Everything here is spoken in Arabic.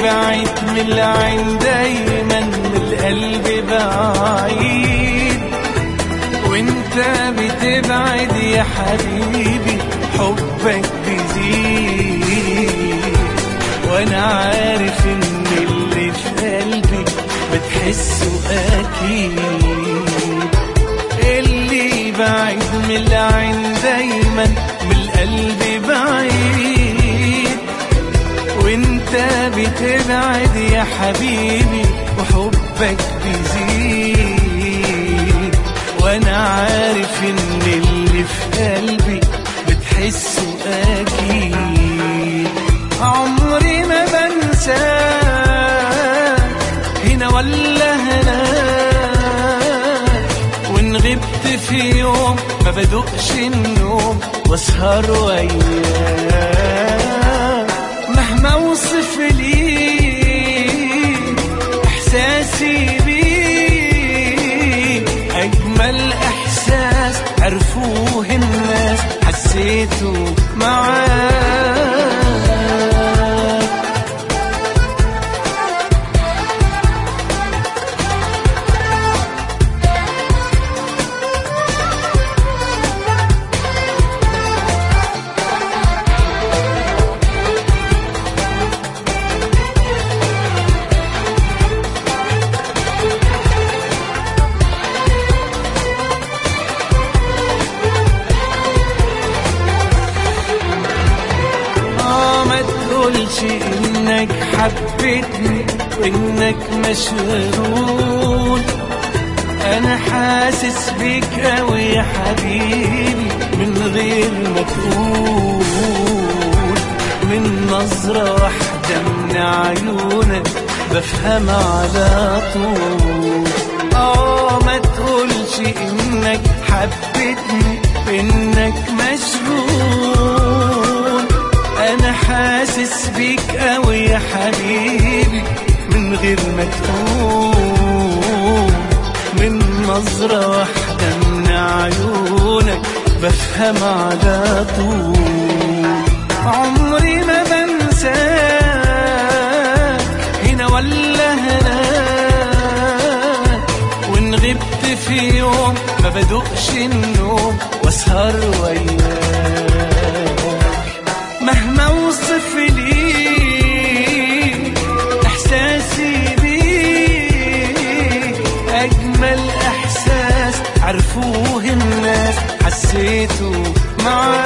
بعيد من العين دايما من القلب بعيد، وانت بتبعد يا حبيبي حبك بيزيد، وانا عارف ان اللي في قلبي بتحسه اكيد. اللي بعيد من العين دايما من القلب بعيد، وانت بتبعد يا حبيبي وحبك بيزيد، وانا عارف ان اللي في قلبي بتحسه اكيد. عمري ما بنساك هنا ولا هناك، وان غبت في يوم ما بدقش النوم واسهر وياك. مهما اوصف ليك احساسي بيك، اجمل احساس عرفوه الناس حسيته معاك. تقولش انك حبيتني وانك مشغول، انا حاسس بيك اوي يا حبيبي من غير ما تقول. من نظرة واحدة من عيونك بفهم على طول. ما تقولش انك حبيتني وانك مشغول، انا حاسس بيك اوي يا حبيبي من غير ما تقول. من نظرة واحدة من عيونك بفهم على طول. عمري ما بنساك هنا ولا هناك، وان غبت في يوم ما بدقش النوم واسهر وياك. مهما اوصف ليك احساسي بيك، اجمل احساس عرفوه الناس حسيته معاك.